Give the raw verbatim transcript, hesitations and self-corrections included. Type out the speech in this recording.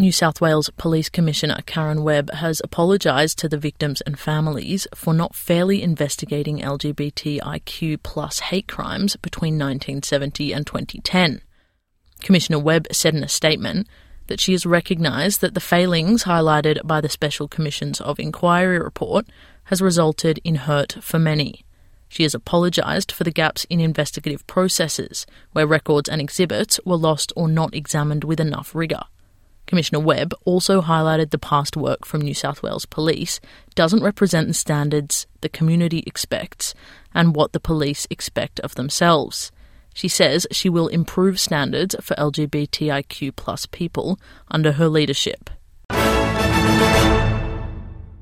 New South Wales Police Commissioner Karen Webb has apologised to the victims and families for not fairly investigating L G B T I Q plus hate crimes between nineteen seventy and twenty ten. Commissioner Webb said in a statement that she has recognised that the failings highlighted by the Special Commissions of Inquiry report has resulted in hurt for many. She has apologised for the gaps in investigative processes where records and exhibits were lost or not examined with enough rigour. Commissioner Webb also highlighted the past work from New South Wales Police doesn't represent the standards the community expects and what the police expect of themselves. She says she will improve standards for L G B T I Q plus people under her leadership.